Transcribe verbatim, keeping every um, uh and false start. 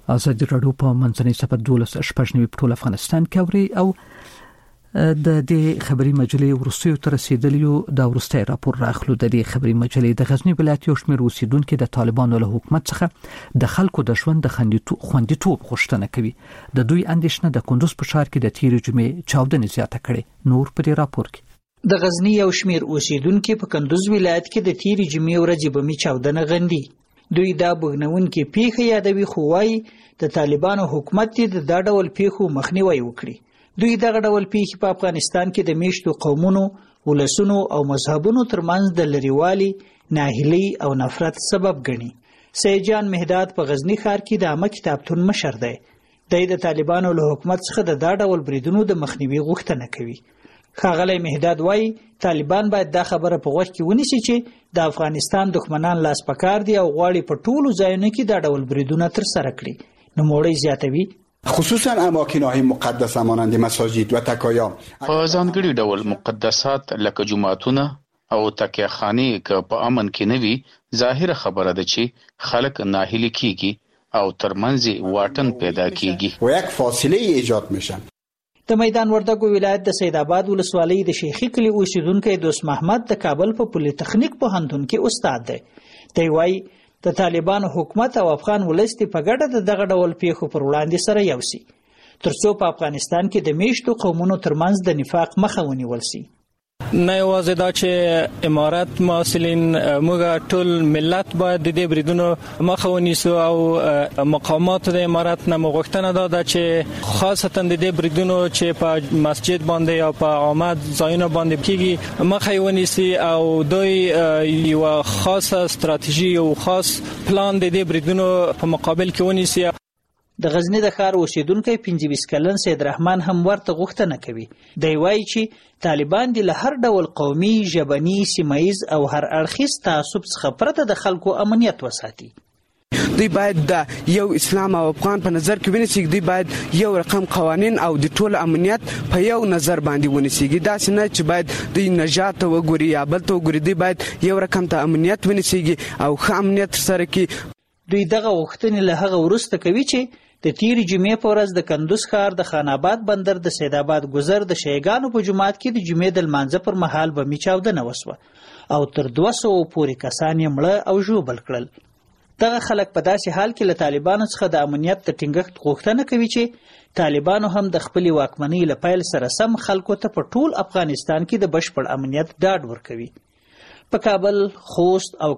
ازادي راډیو په منځنۍ صفحه دولس شپږ نوي په ټول افغانستان کې اوري او د دې خبري مجلې ورسوي تر رسیدلیو د ورستۍ راپور راخلو. د دې خبري مجلې د غزنی ولایت یو شمېر اوسیدونکو د طالبانو له حکومت څخه د خلکو د ژوند د خوندیتوب غوښتنه کوي. د دوی اندېښنه د کندوز په ښار کې د تیرې جمعې چاودنې زیاته کړې. نور په دې راپور کې د غزنی یو شمېر اوسیدونکو په کندوز ولایت کې د تیرې جمعې ورځې بمي چاودنه غندي. دوی دا بغنونکي پیښه یادوي خو وايي د طالبانو حکومت دې د ډول پیښو مخنیوي وکړي. دوی دغه ډول پیښې په افغانستان کې د میشتو قومونو، ولسونو او مذهبونو ترمنځ د لریوالي، ناهیلي او نفرت سبب ګڼي. سید جان مهداد په غزنی ښار کې د عامه کتابتون مشر دی. د طالبانو له حکومت څخه د دا ډول بریدونو د مخنیوي غوښتنه کوي. ښاغلی مهداد وایي طالبان باید دا خبره په غوږ کې ونیسي چې د افغانستان دښمنان لاس پکار دي او غواړي په ټولو ځایونو کې دا ډول بریدونه ترسره کړي. نوموړی زیاتوي خصوصا اماکن‌های مقدس مانند مساجد و تکایا په ځانګړي ډول مقدسات لکه جوماتونه او تکیه خانې که په امن کې نه وي ظاهره خبره ده چې خلک ناهیلي کیږي او ترمنځ واټن پیدا کیږي و یک فاصله ایجاد میشن. د میدان وردګو ولایت د سید آباد ولسوالۍ د شیخي کلي اوسیدونکی دوست محمد د کابل په پولی تخنیک پوهنتون کې استاد دی. دی وایي د طالبانو حکومت او افغان ولس په ګډه د دغه ډول پیښو پر وړاندې سره یو سي ترڅو په افغانستان کې د میشتو قومونو ترمنځ د نفاق مخه ونیول سي. نه یوازې دا چې امارات مسؤلین موږ ټول ملت باید د دې بریدونو مخه ونیسو او مقامات د امارات نه غوښتنه ده دا چې خاصتا د دې بریدونو چې په مسجد باندې یا په عامه ځایونو باندې کیږي مخه ونیسي او دوی یو خاصه ستراتیژي او خاص پلان د دې بریدونو په مقابل کې ونیسي. د غزنی د ښار اوسیدونکی پنځه ویشت کلن سید رحمان هم ورته غوښتنه کوي. دی وایي چې طالبان د له هر ډول قومي، ژبني، سیمهیز او هر اړخیز تعصب څخه پرته د خلکو امنیت وساتي. دوی باید د یو اسلام او افغان په نظر کې ونیسي. دوی باید یو رقم قوانین او د ټول امنیت په یو نظر باندې ونیسي. دا څنګه چې باید دوی نجات وګوري یا بل ته وګوري. دوی باید یو رقم ته امنیت ونیسي او ښه امنیت سره کې دوی دغه غوښتنې له هغه وروسته کوي چې د تیرې جمعې په ورځ د کندوز ښار د خان آباد بندر د سید آباد گذر د شیګانو په جومات کې د جمعې د لمانځه پر مهال بمي چاودنه وسوه او تر دوه سوو پورې کسان یې مړه او ژوبل کړل. دغه خلک په داسې حال کې له طالبانو څخه د امنیت د ټینګښت غوښتنه کوي چې طالبانو هم د خپلې واکمنۍ له پیل سره سم خلکو ته په ټول افغانستان کې د بشپړ امنیت ډاډ ورکوي. په کابل، خوست او